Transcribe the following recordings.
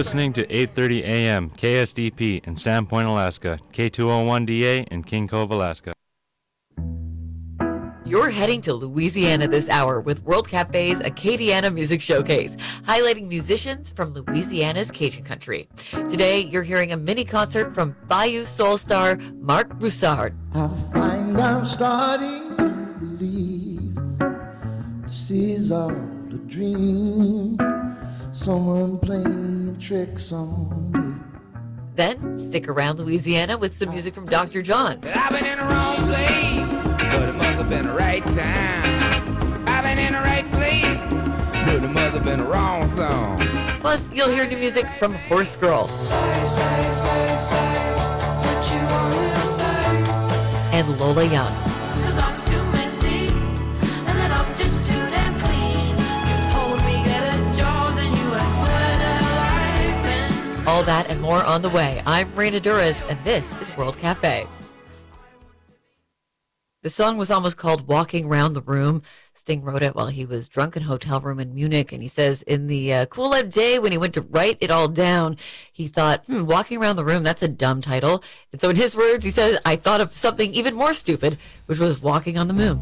listening to 8:30 a.m. KSDP in Sandpoint, Alaska, K201DA in King Cove, Alaska. You're heading to Louisiana this hour with World Cafe's Acadiana Music Showcase, highlighting musicians from Louisiana's Cajun country. Today, you're hearing a mini concert from Bayou Soul star Marc Broussard. I find I'm starting to believe this is all a dream. Someone playing tricks on me. Then, stick around Louisiana with some music from Dr. John. I've been in the wrong place, but it must have been the right time. I've been in the right place, but it must have been the wrong song. Plus, you'll hear new music from Horse Girl. Say what you wanna say. And Lola Young. Cause I'm too messy, and then I'm just too damn clean. You told me get a job, then you asked where the hell I've been. All that and more on the way. I'm Marina Duras, and this is World Cafe. The song was almost called Walking Round the Room. Sting wrote it while he was drunk in a hotel room in Munich, and he says in the Cool Life Day, when he went to write it all down, he thought, Walking Around the Room, that's a dumb title. And so in his words, he says, I thought of something even more stupid, which was Walking on the Moon.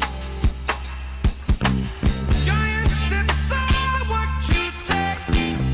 Giant steps are what you take.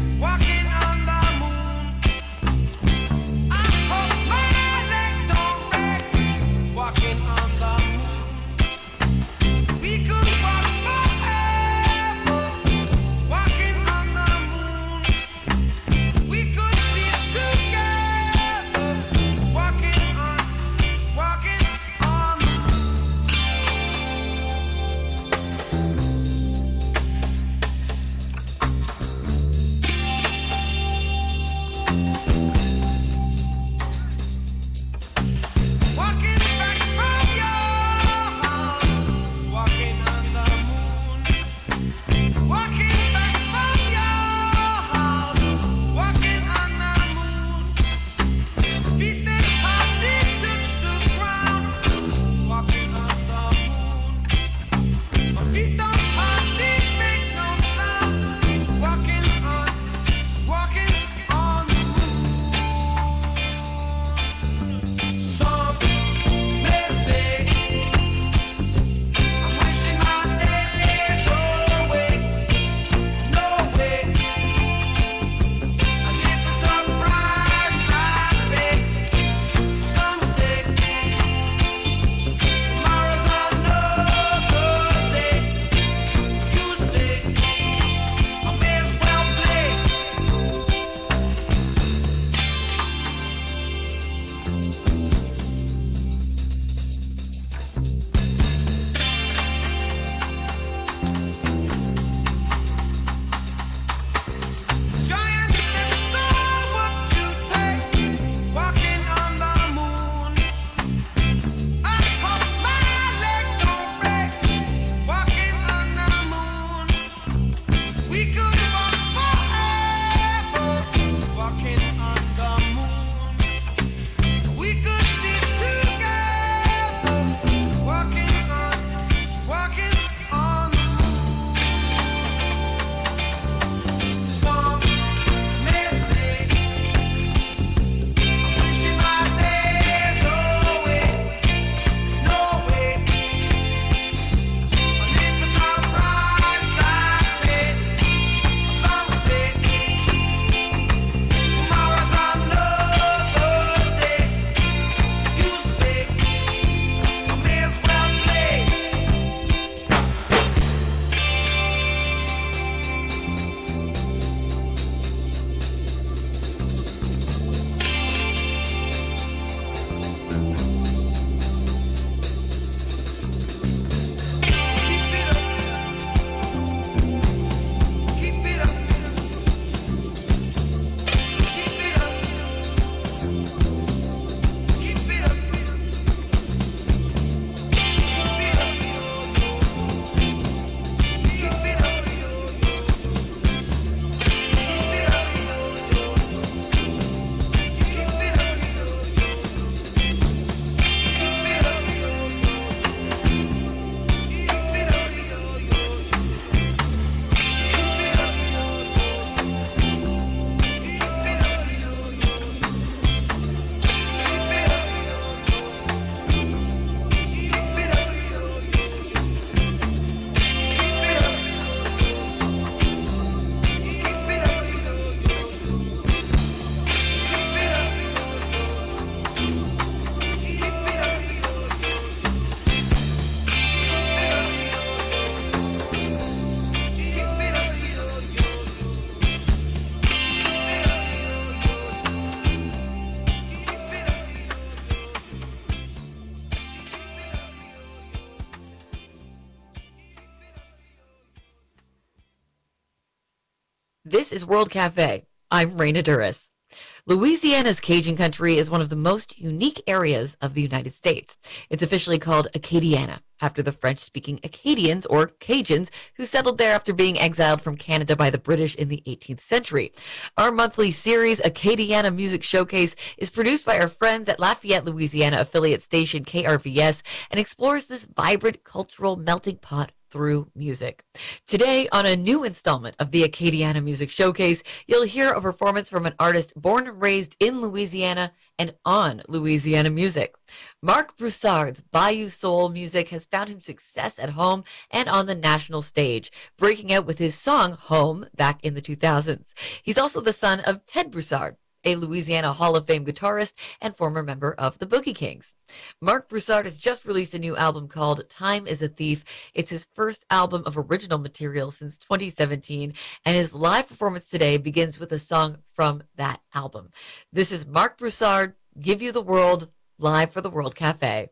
This is World Cafe. I'm Raina Duras. Louisiana's Cajun country is one of the most unique areas of the United States. It's officially called Acadiana, after the French-speaking Acadians, or Cajuns, who settled there after being exiled from Canada by the British in the 18th century. Our monthly series, Acadiana Music Showcase, is produced by our friends at Lafayette, Louisiana affiliate station KRVS and explores this vibrant cultural melting pot through music. Today, on a new installment of the Acadiana Music Showcase, you'll hear a performance from an artist born and raised in Louisiana and on Louisiana music. Marc Broussard's Bayou Soul music has found him success at home and on the national stage, breaking out with his song Home back in the 2000s. He's also the son of Ted Broussard, a Louisiana Hall of Fame guitarist and former member of the Boogie Kings. Marc Broussard has just released a new album called Time is a Thief. It's his first album of original material since 2017, and his live performance today begins with a song from that album. This is Marc Broussard, Give You the World, live for the World Cafe.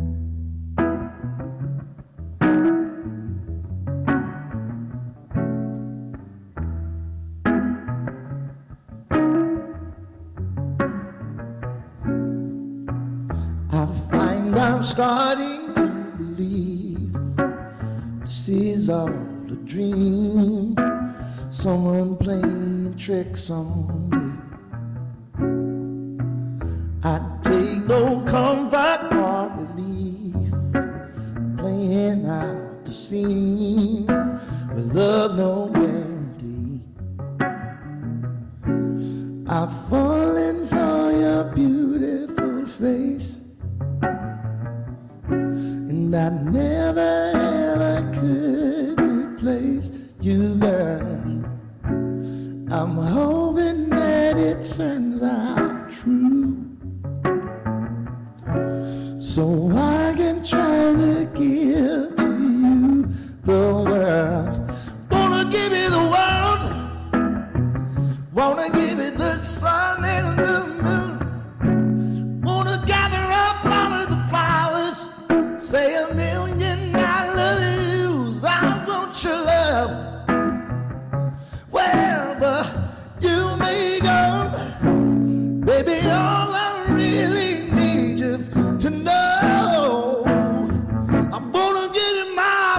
I find I'm starting to believe this is all a dream. Someone playing tricks on me. I take no comfort or relief playing out the scene with love no guarantee. I've fallen for your beautiful face, and I never ever could replace you, girl. I'm hoping that it turns out true, so I can try to give to you the world. Wanna give you the world, wanna give you the sun and the moon, wanna gather up all of the flowers, say a million I love you, I want your love. Well, but you may go, baby, all I really need you to know, I wanna give you my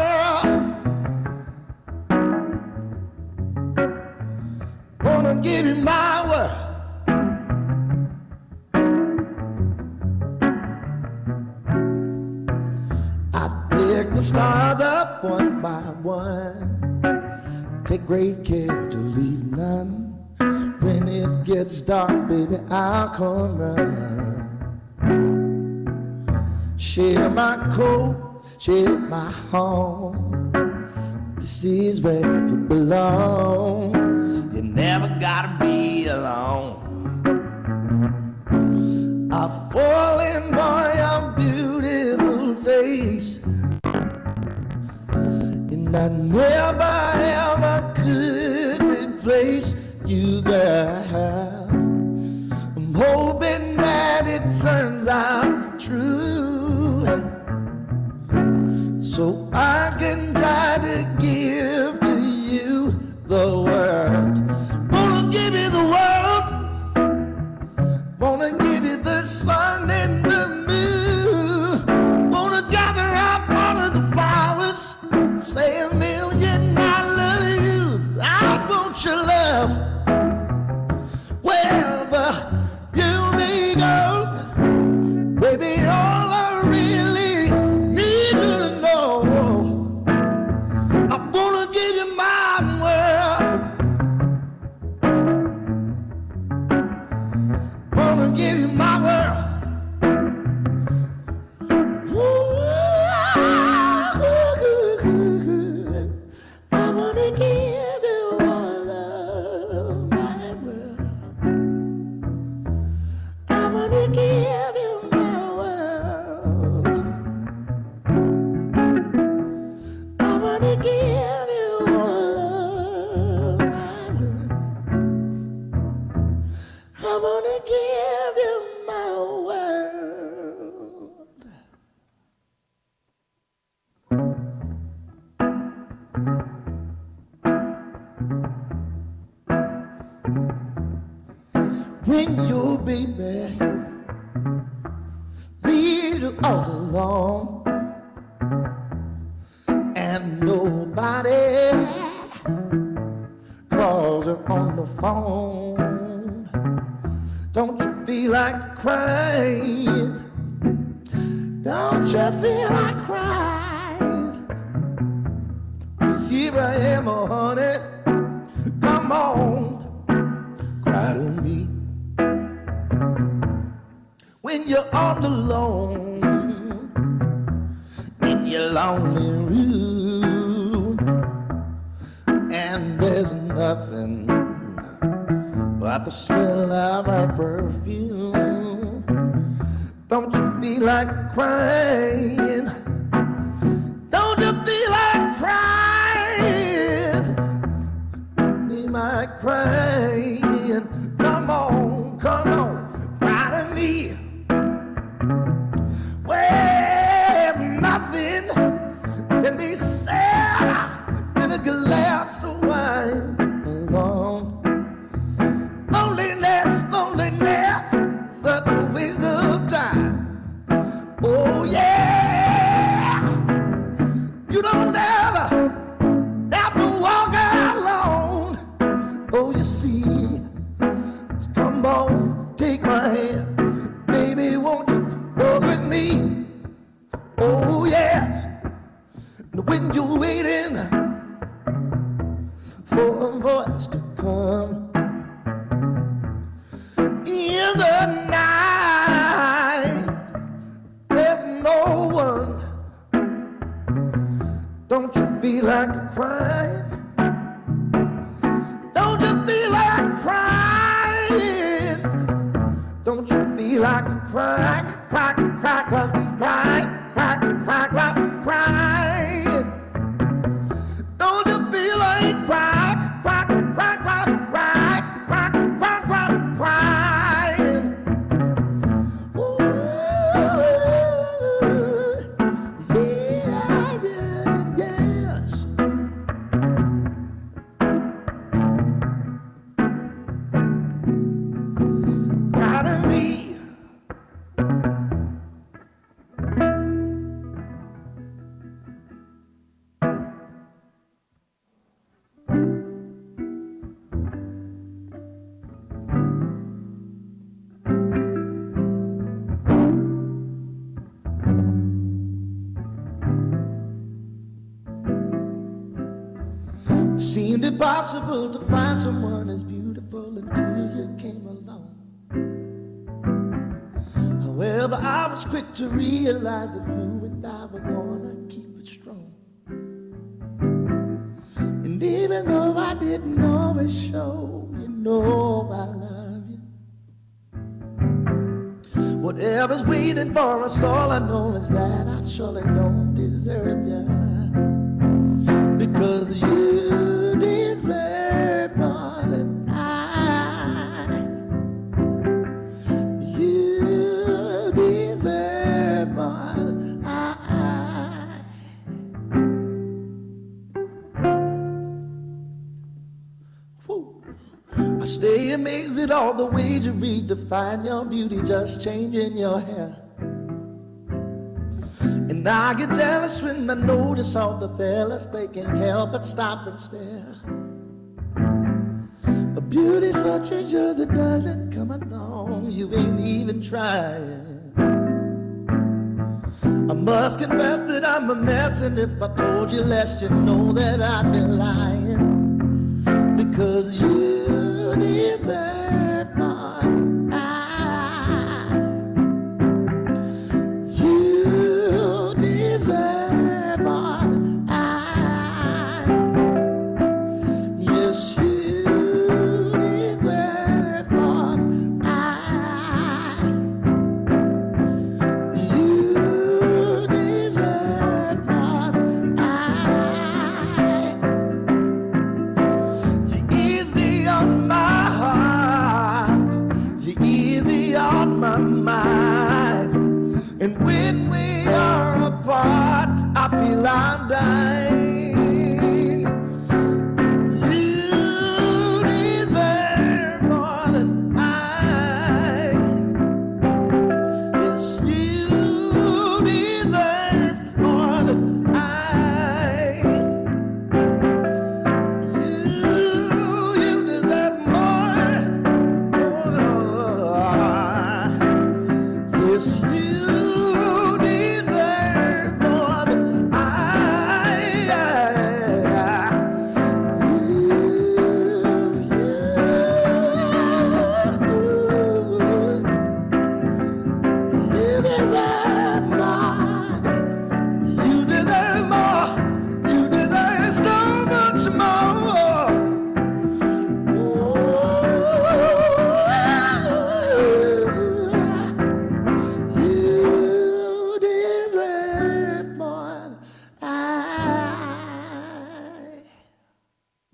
world, wanna give you my world. I pick the stars up one by one, take great care to leave none. When it gets dark, baby, I'll come run. Share my coat, share my home. This is where you belong. You never gotta be alone. I've fallen for your beautiful face, and I never ever could replace you, girl. I'm hoping that it turns out true, so I can try to give to you the world. Wanna give you the world, wanna give you the sun and the moon, wanna gather up all of the flowers, say a million I love you, I want your love. Well, but you may go, baby, all I really need to know, I wanna give you my world, wanna give you my world. I wanna give you all of my world, I wanna give you my world. when your baby leaves you all alone and nobody calls you on the phone. Don't you feel like crying? Don't you feel like crying? Here I am, oh honey, come on, cry to me. When you're all alone in your lonely room and there's nothing but the smell of her perfume, don't you feel like crying? Don't you feel like crying? Me might crying. Come on, cry to me. Well, nothing can be said in a glass of wine alone. Loneliness, such a waste of time. Oh yeah, you don't ever have to walk alone. Oh, you see, come on, take my hand, baby, won't you walk with me? Oh yes, and when you're waiting for a voice to come in the night, there's no one. Don't you feel like crying? Don't you feel like crying? Don't you feel like crying? Crying. Don't you feel like crying? Seemed impossible to find someone as beautiful until you came along. However, I was quick to realize that you and I were gonna keep it strong. And even though I didn't always show, you know I love you. Whatever's waiting for us, all I know is that I surely don't deserve you. Because you deserve more than I. You deserve more than I. Whew. I stay amazed at all the ways you redefine your beauty, just changing your hair. And I get jealous when I notice all the fellas, they can't help but stop and stare. A beauty such as yours, it doesn't come along, you ain't even trying. I must confess that I'm a mess, and if I told you less, you'd know that I'd be lying. Because you deserve more than I. You deserve more than I. Yes, you deserve more than I. You deserve more than I. You're easy on my heart. You're easy on my mind. And when we are apart, I feel I'm dying. You deserve more than I.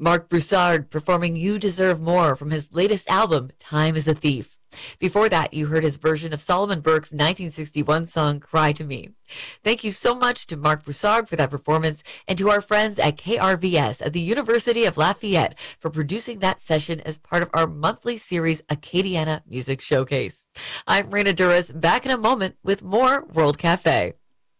Mark Broussard performing You Deserve More from his latest album, Time is a Thief. Before that, you heard his version of Solomon Burke's 1961 song, Cry to Me. Thank you so much to Mark Broussard for that performance and to our friends at KRVS at the University of Lafayette for producing that session as part of our monthly series, Acadiana Music Showcase. I'm Raina Duras, back in a moment with more World Cafe.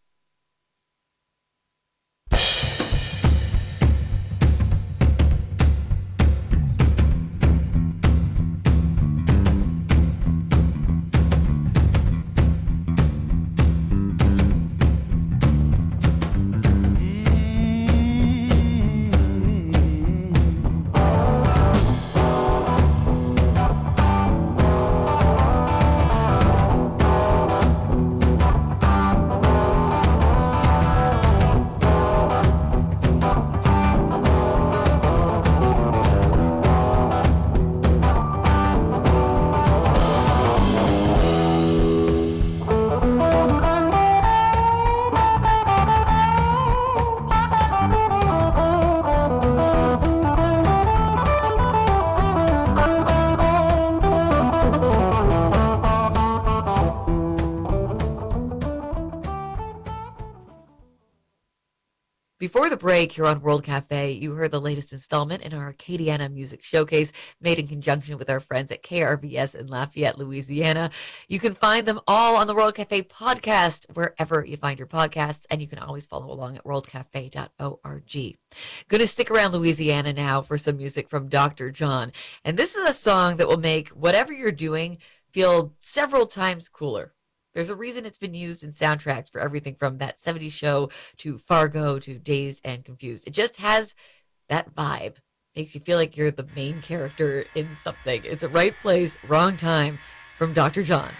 Before the break here on World Cafe, you heard the latest installment in our Acadiana Music Showcase made in conjunction with our friends at KRVS in Lafayette, Louisiana. You can find them all on the World Cafe podcast, wherever you find your podcasts, and you can always follow along at worldcafe.org. Going to stick around Louisiana now for some music from Dr. John. And this is a song that will make whatever you're doing feel several times cooler. There's a reason it's been used in soundtracks for everything from That 70s Show to Fargo to Dazed and Confused. It just has that vibe. Makes you feel like you're the main character in something. It's a right place, wrong time from Dr. John.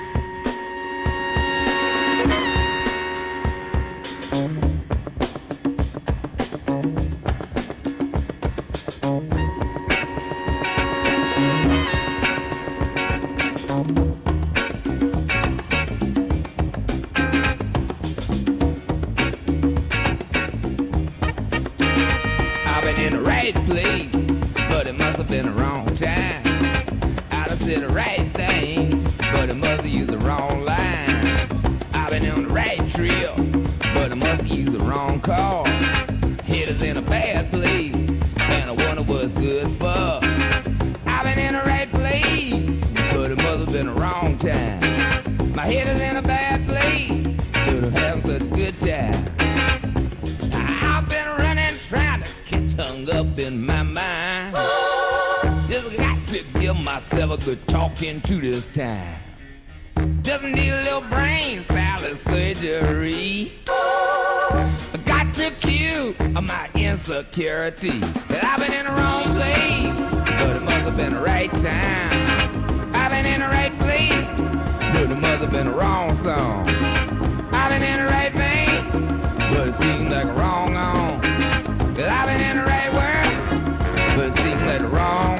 In the right place, but it must have been the wrong time. I done said the right thing, but it must have used the wrong line. I've been on the right trail, but I must have used the wrong call. Head is in a bad place, and I wonder what's good for. I've been in the right place, but it must have been the wrong time. My head is in a bad place, but I'm having such a good time. I've been running, trying to get hung up in my mind. Just got to give myself a good talking to this time. Just need a little brain salad surgery. I got to cure my insecurity. That I've been in the wrong place, but it must have been the right time. I've been in the right place, but it must have been the wrong song. I've been in the right vein, but it seems like a wrong on. Cause I've been in the right world, but it seems like the wrong.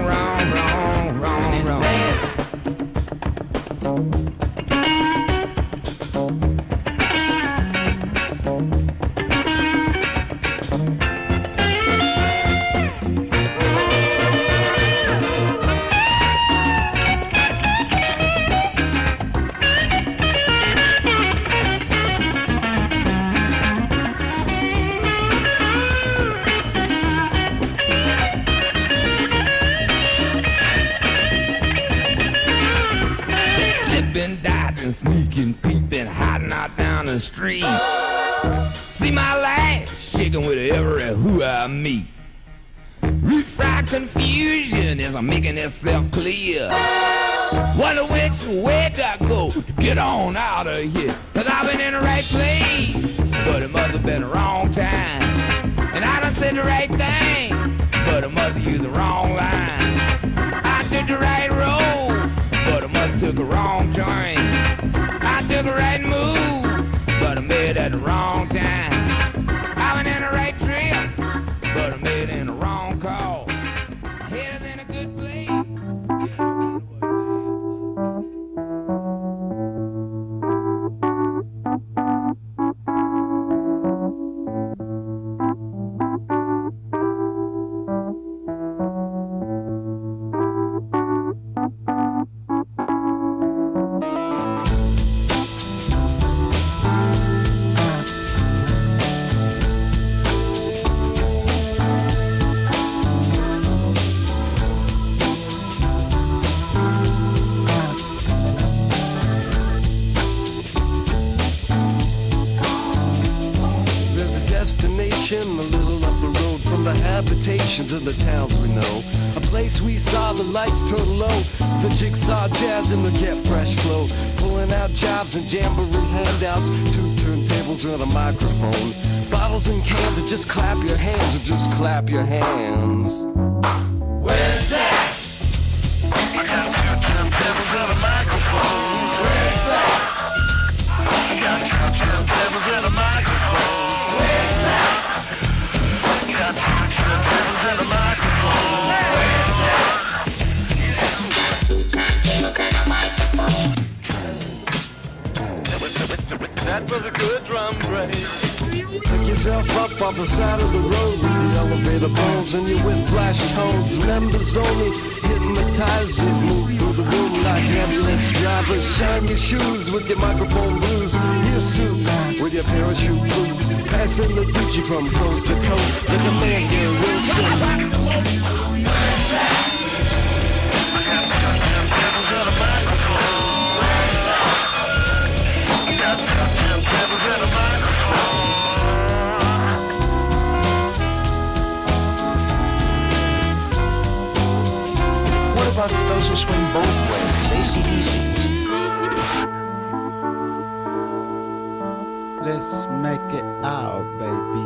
Sneaking, peeping, hiding out down the street. See my life shaking with every who I meet. Root-fried confusion is making itself clear. Wonder which way I go to get on out of here. Cause I've been in the right place, but it must have been the wrong time. And I done said the right thing, but it must have used the wrong line. I took the right road, but I must have took a wrong turn. I took a right move, but I made it at the wrong time. I went in the right trail, but I made it in the wrong call. Head is in a good place. destination, a little up the road from the habitations of the towns we know. A place we saw the lights turn low, the jigsaw jazz and the get fresh flow. Pulling out jobs and jamboree handouts, 2 turntables and a microphone. Bottles and cans and just clap your hands or just clap your hands. Where's that? I got 2 turntables and a microphone. Where's that? I got 2 turntables and a microphone. Where's that? I got 2 turntables and a microphone. Where's that? That was a good drum break. Pick yourself up off the side of the road with the elevator bones and your whip flash tones. Members only, hypnotizers move through the room like ambulance drivers. Shine your shoes with your microphone blues, your suits with your parachute boots. Passing the Gucci from coast to coast like a man, Gary Wilson. Where's that? I got 2 turntables and a microphone. Where's that? I got 2 turntables and a microphone. What about those who swing both ways, AC/DCs? Let's make it out, baby.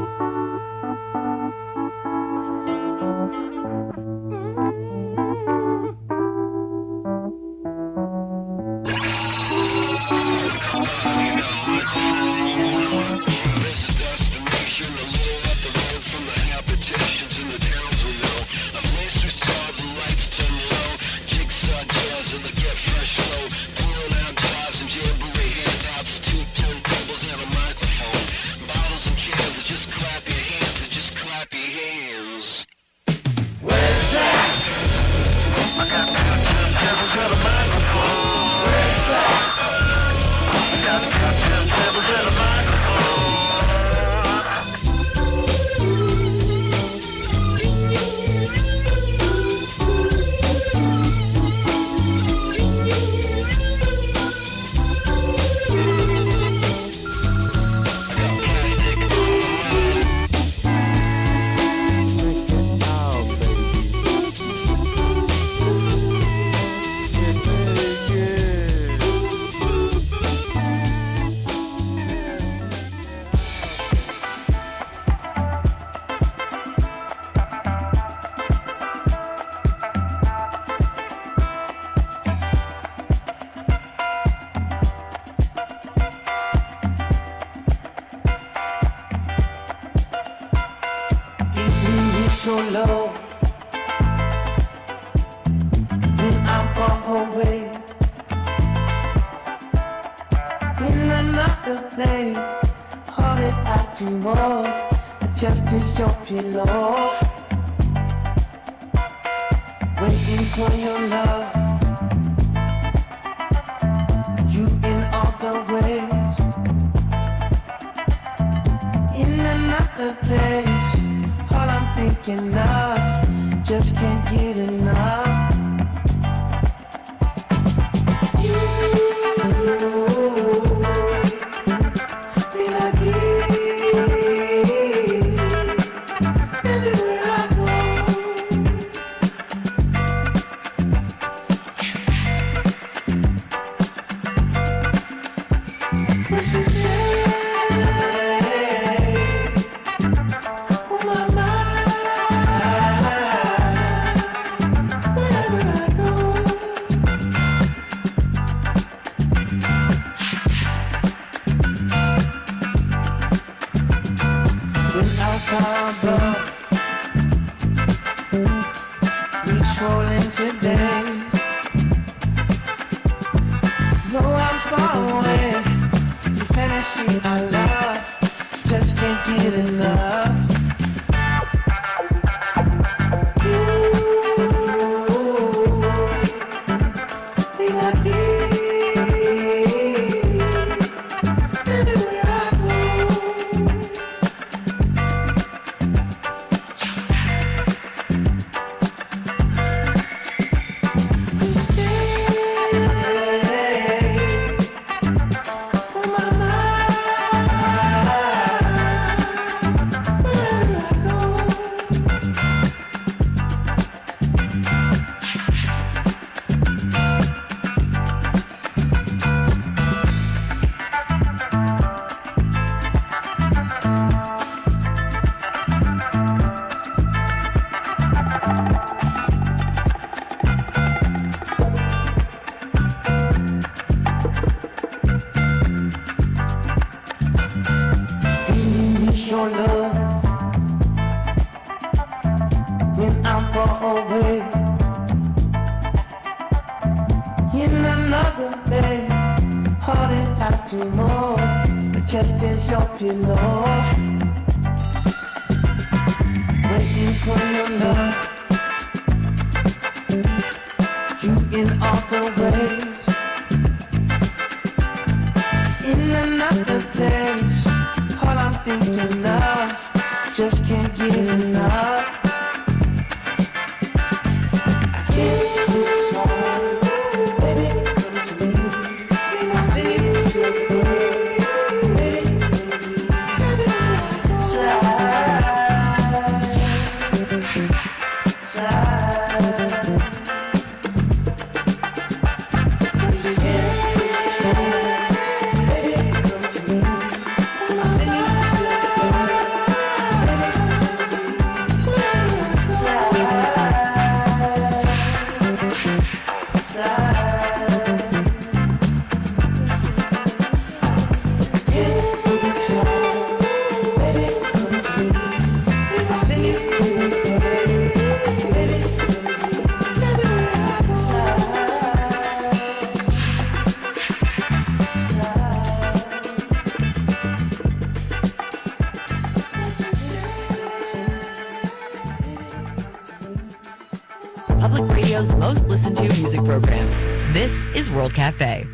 So low when I'm far away in another place, holding out to more, just as your pillow, waiting for your love. You in all the ways, in another place. All I'm thinking of, just can't get enough. You, will I be everywhere I go? What's his name? miss your love when I'm far away in another bed, holding out to more, just as your pillow, waiting for your love. You in all the ways, in another place, all I'm thinking of, just can't get enough. I can't get tired, baby, come to me. I see you slip away, baby, slide, slide. Public Radio's most listened to music program. This is World Cafe.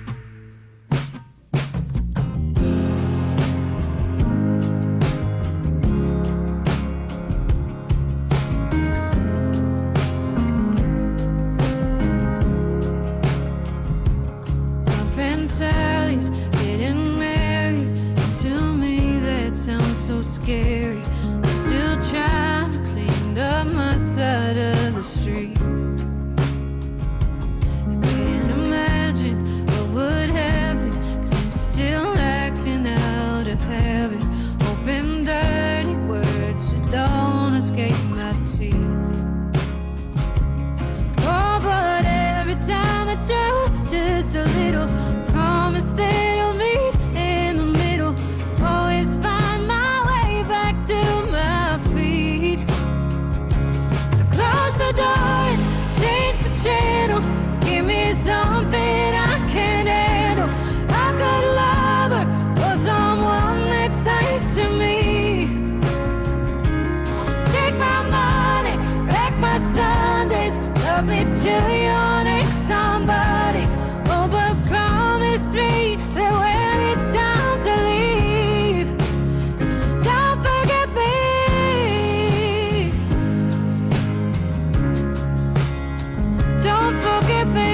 My friend Sally's getting married, and to me that sounds so scary. I'm still trying to clean up my side of the street. I can't imagine what would happen, 'cause I'm still acting out of habit, hoping dirty words just don't escape my teeth. Oh, but every time I try just a little, promise that I'll meet in the middle, always find my way back to my feet. So close the door and change the channel, give me something I can handle. I could love her or someone that's nice to me. Take my money, wreck my Sundays, love me till your next somebody. Oh, but promise me that when it's time to leave, don't forget me. Don't forget me.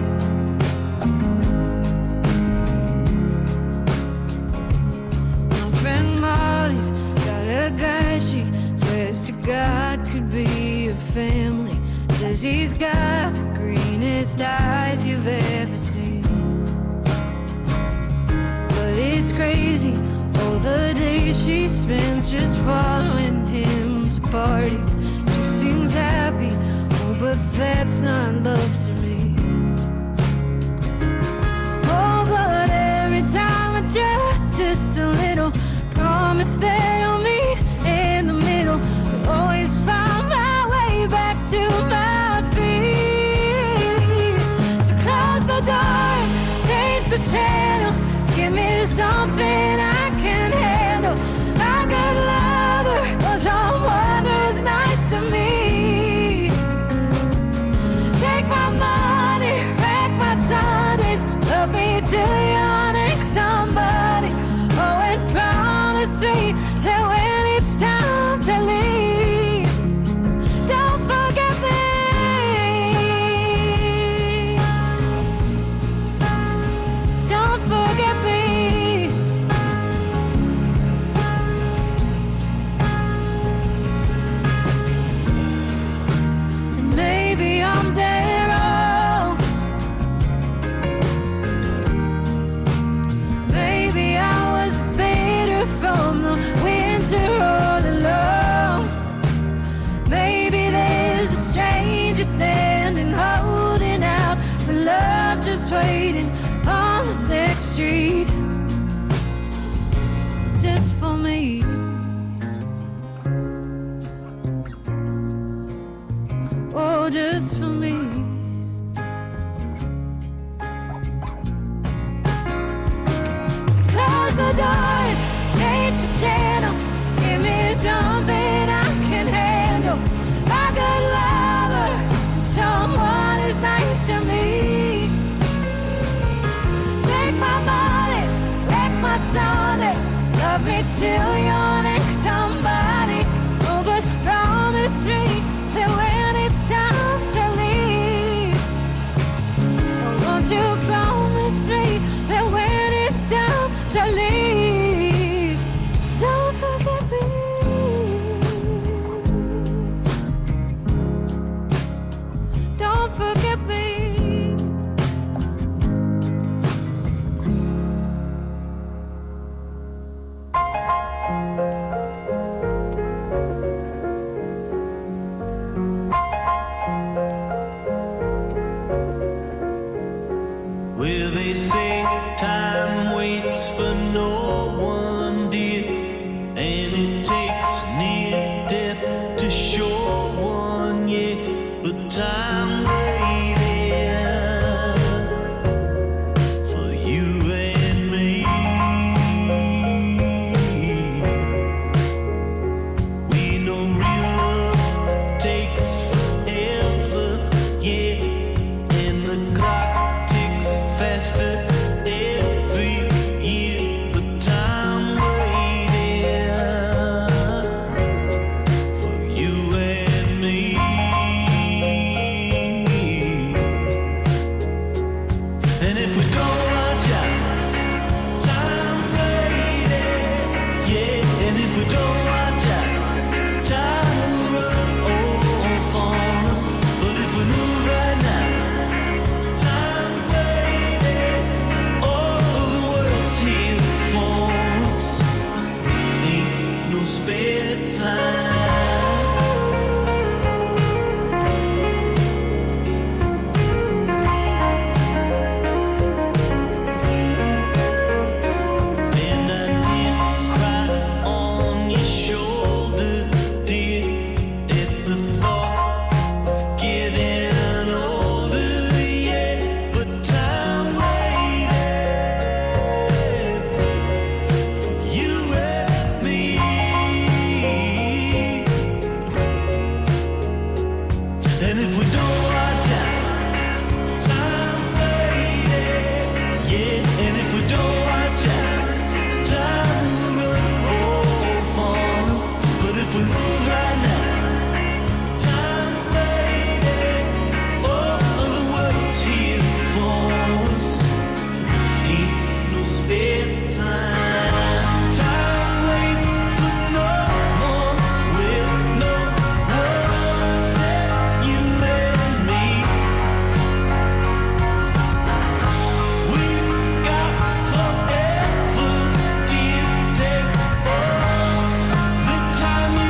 My friend Molly's got a guy she swears to God could be a family. Says he's got the greenest eyes you've ever seen. But it's crazy, all the days she spends just following him to parties. She seems happy, oh, but that's not love to me. Oh, but every time I try just a little, promise that I'll meet in the middle, I'll always find my way back to my feet. So close the door, change the channel, give me something I can handle. I could love her or someone who's nice to me. Take my money, wreck my Sundays, love me till you're next somebody. Oh, and promise me that when it's time to leave, don't forget me. Don't forget me. And maybe I'm dead wrong. Maybe I was bitter from the winter all alone. Maybe there's a stranger standing, holding out for love, just waiting on the next street, just for me. till your next somebody. Oh, but promise me that when it's time to leave, won't you promise me that when it's time to leave, don't forget me. Don't forget me. Well, they say time waits for no one, dear, and it takes near death to show one, yeah, but time waited for you and me. We know real love takes forever, yeah, and the clock ticks faster every year, but time waited for you and me. And if we don't watch out, time waited, yeah. And if we don't watch out, time will run off on us. But if we move right now, time waited, all the world's here for us. Ain't no spare time. And I did cry on your shoulder, dear, at the thought of getting older, yeah. But time waited for you and me. And if we don't watch out, time waited, yeah. And if we don't watch out, time will run off on us. But if we move right now, time waited, all the world's here for us. Ain't no spare time. Time waits for no one. Well, no one said you and me. We've got forever, dear. Take all the time you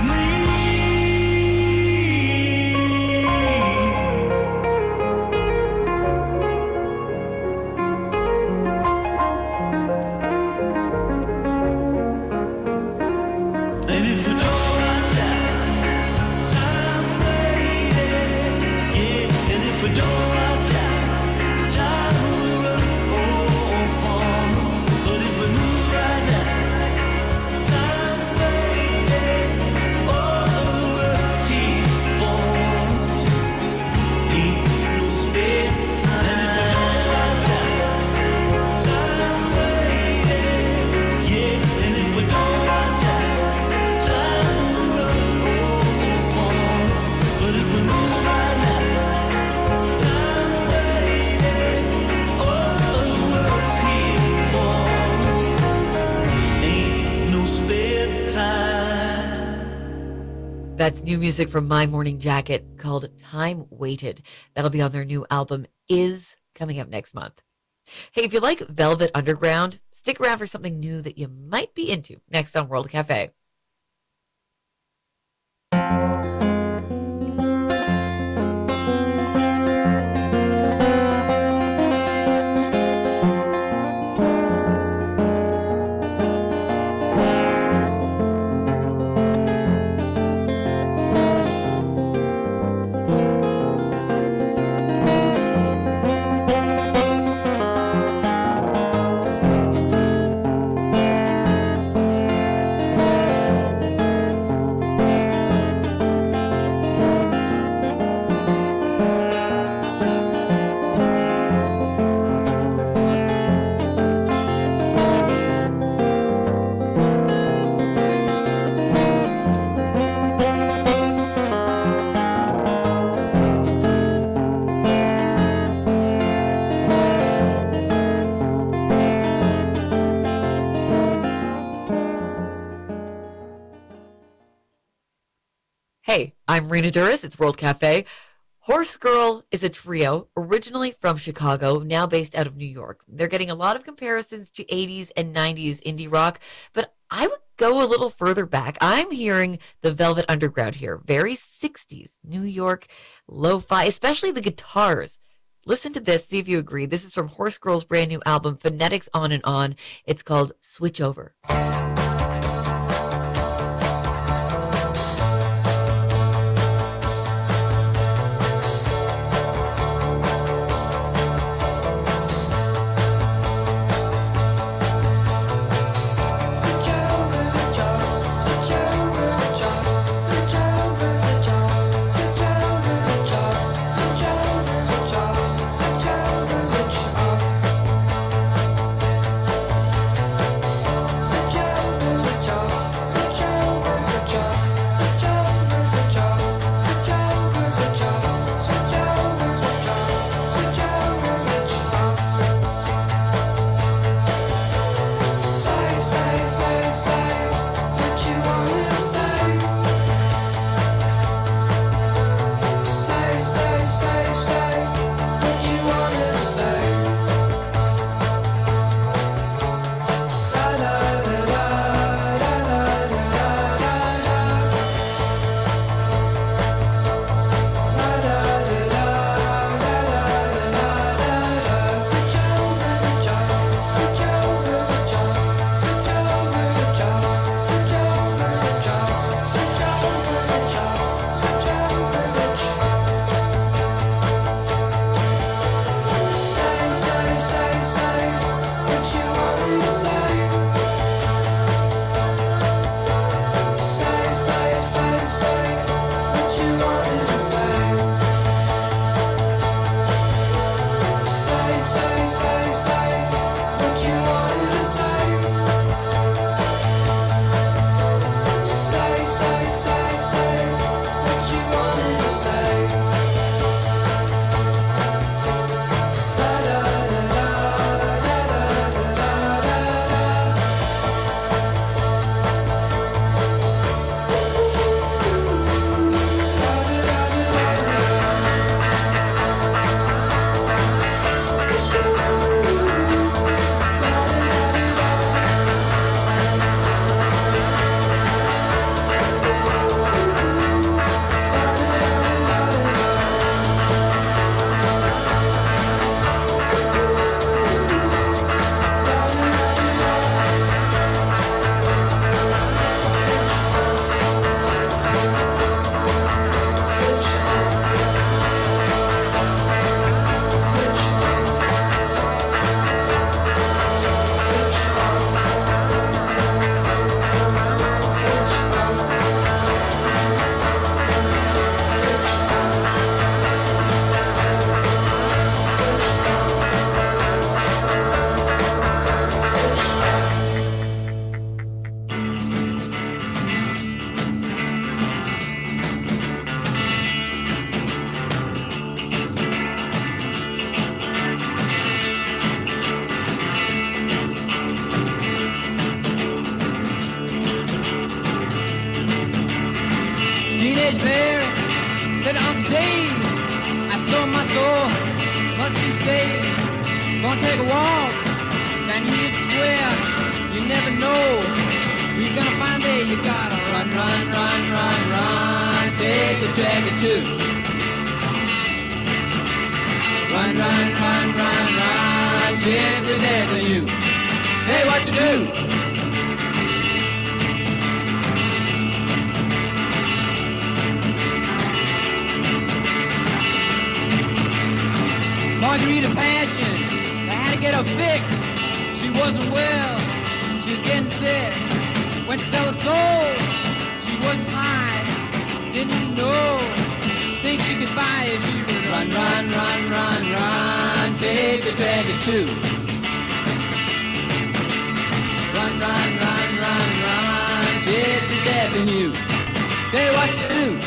And if we don't watch out, time waited, yeah. And if we don't watch out, time will run off on us. But if we move right now, time waited, all the world's here for us. Ain't no spare time. Time waited, yeah. And if we don't watch out, time will run off on us. But if we move right now, time waited, all the world's here for us. Ain't no spare time. That's new music from My Morning Jacket called Time Waited. That'll be on their new album Is, coming up next month. Hey, if you like Velvet Underground, stick around for something new that you might be into next on World Cafe. Hey, I'm Rena Duras. It's World Cafe. Horse Girl is a trio originally from Chicago, now based out of New York. They're getting a lot of comparisons to 80s and 90s indie rock, but I would go a little further back. I'm hearing the Velvet Underground here. Very 60s New York lo-fi, especially the guitars. Listen to this, see if you agree. This is from Horse Girl's brand new album, Phonetics On and On. It's called Switch Over. Margarita Passion, I had to get her fixed. She wasn't well, she was getting sick. Went to sell her soul, she wasn't high, didn't know. Think she could buy it, she would run, run, run, run, run. Take the dragon too. Run, run, run, run, run. Chip to death in you. Tell you what you do.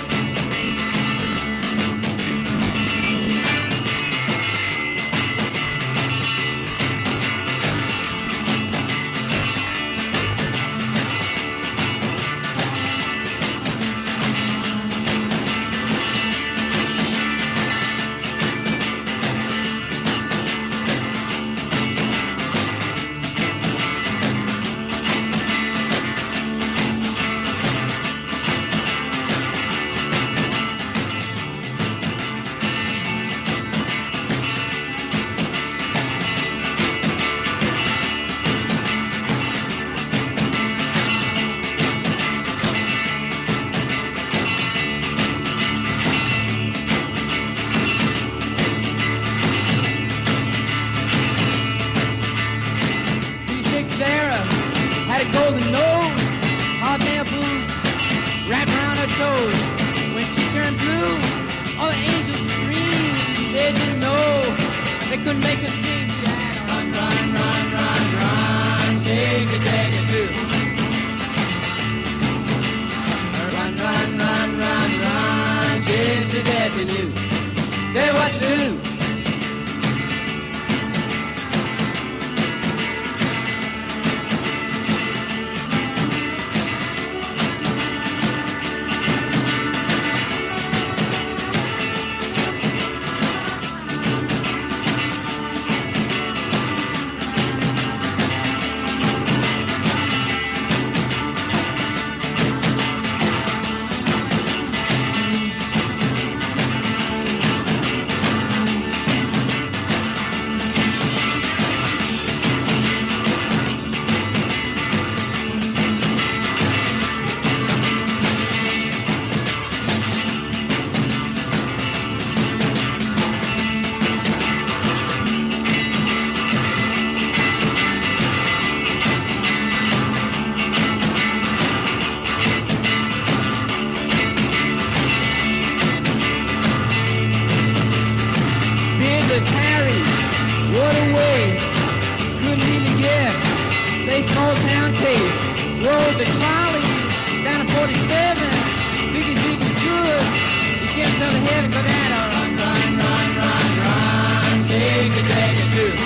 with Molly down at 47. Biggie Big was good. You get us to heaven for that. Run, run, run, run, run. Take the dragon too.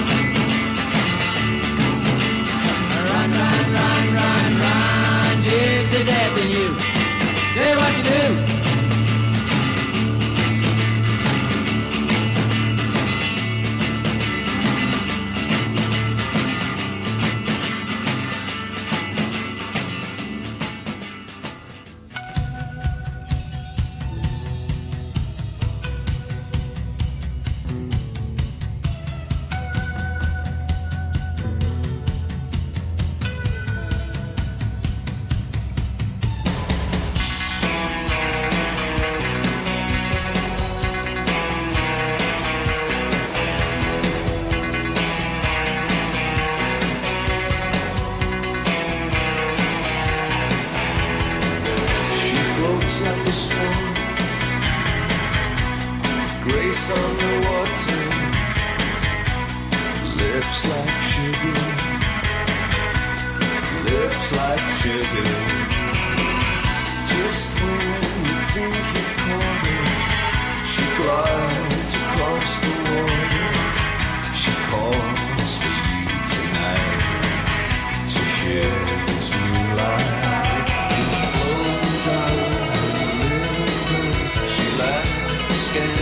Run, run, run, run, run. Gypsy death in you. Say what you do. Grace on the water, lips like sugar, lips like sugar. Just when you think you've caught her, she glides across the water. She calls for you tonight to share this moonlight. You float down the river, she lies scared.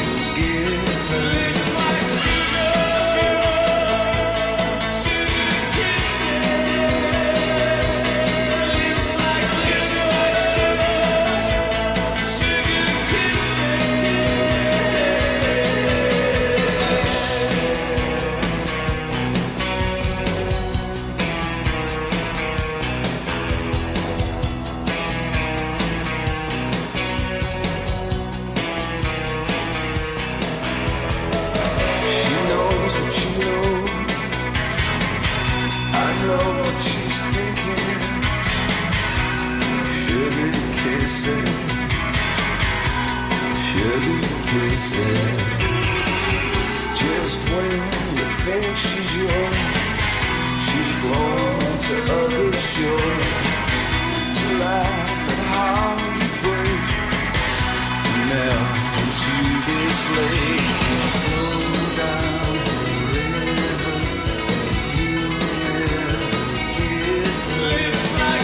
Just when you think she's yours, she's flown to other shores to laugh at how you break. Now into this lake, flow down the river, you'll never get there. It's like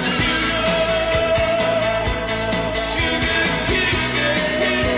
sugar kisses.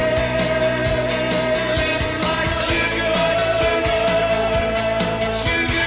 Sugar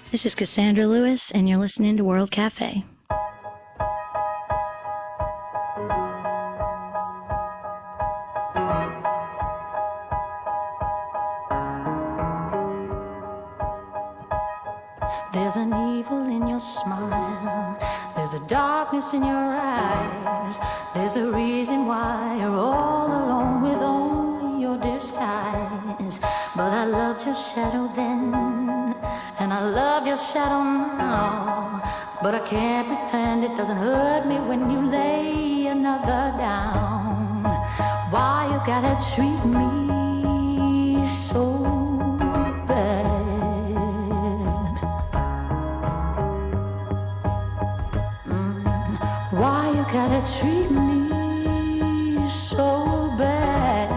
This is Cassandra Lewis, and you're listening to World Cafe. There's an evil in your smile. There's a darkness in your eyes. There's a reason why you're all alone with only your disguise. But I loved your shadow then, and I love your shadow now. But I can't pretend it doesn't hurt me when you lay another down. Why you gotta treat me so bad? Why you gotta treat me so bad?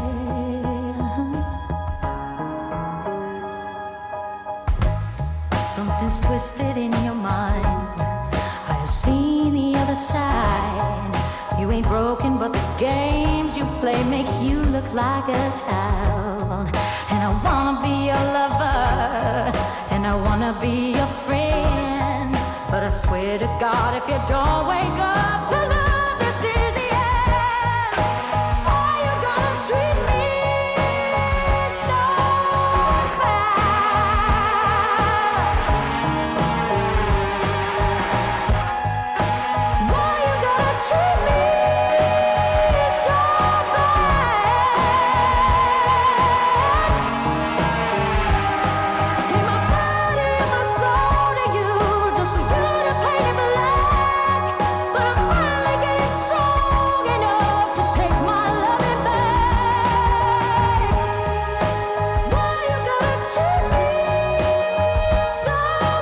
Something's twisted in your mind. I have seen the other side. You ain't broken, but the games you play make you look like a child. And I wanna be your lover, and I wanna be your friend. But I swear to God, if you don't wake up to love, this is the end. Why you gonna treat me so bad? Why you gonna treat me so bad? Give my body and my soul to you, just for you to paint it black. But I'm finally getting strong enough to take my loving back. Why you gotta treat me so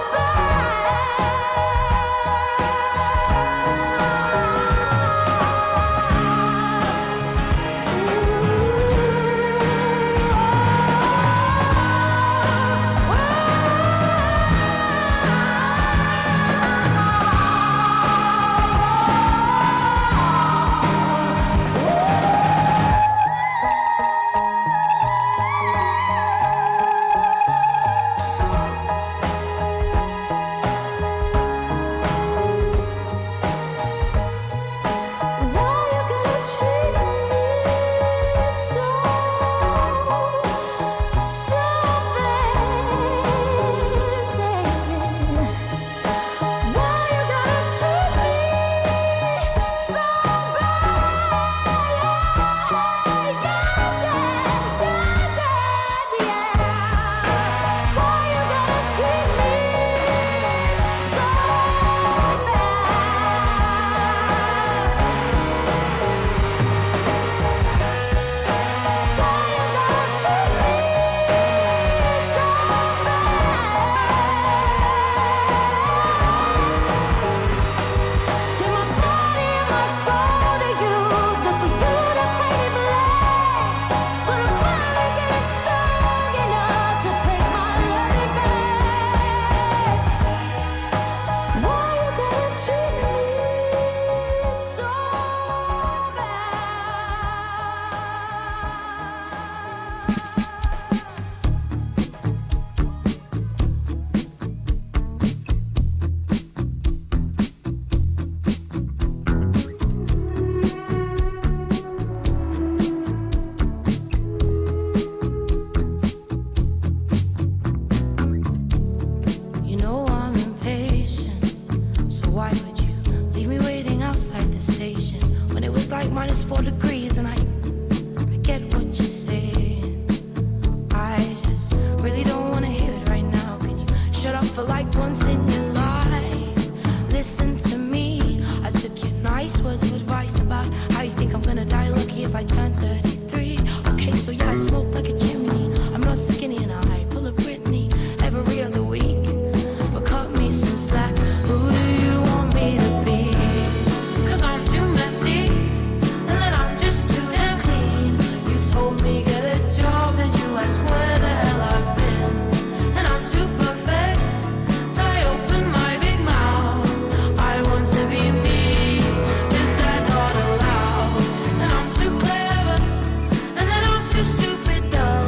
You know I'm impatient, so why would you leave me waiting outside the station when it was like -4 degrees? And I get what you're saying. I just really don't want to hear it right now. Can you shut up for like once in your life? Listen to me. I took your nice words of advice about how you think I'm gonna die lucky if I turn 33. Okay, so yeah, I smoke like a chimney. I'm not skinny and I pull a Britney every other week. But cut me some slack. Who do you want me to be? 'Cause I'm too messy, and then I'm just too damn clean. You told me get a job, and you asked where the hell I've been. And I'm too perfect, so I open my big mouth. I want to be me. Is that not allowed? And I'm too clever, and then I'm too stupid dumb.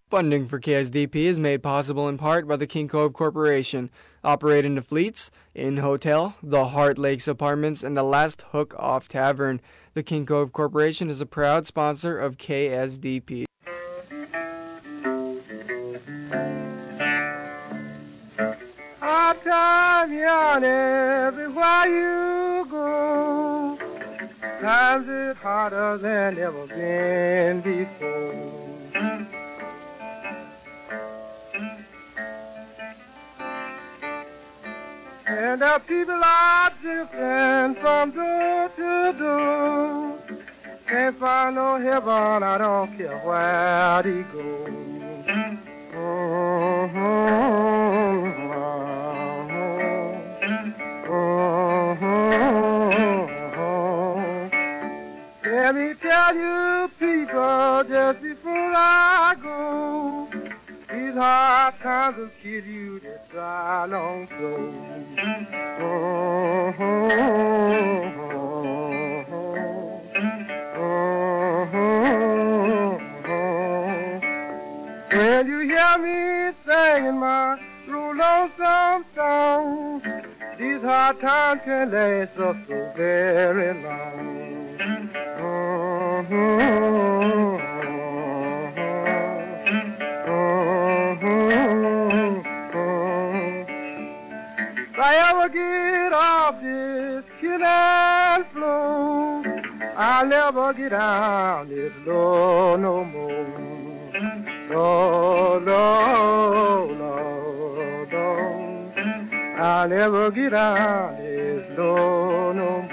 Funding for KSDP is made possible in part by the King Cove Corporation, operating the Fleets, Inn Hotel, the Heart Lakes Apartments, and the Last Hook Off Tavern. The King Cove Corporation is a proud sponsor of KSDP. Hard time yarn everywhere you go. Times is harder than ever been before. And the people are drifting from door to door. Can't find no heaven, I don't care where they go. Let me tell you people just before I go, these hard times will kill you this dry long soul. When you hear me singing my lonesome song, these hard times can last us so very long. If I ever get off this killing floor, I'll never get down this low no more. Lord, Lord, Lord, Lord, I'll never get down this low no more.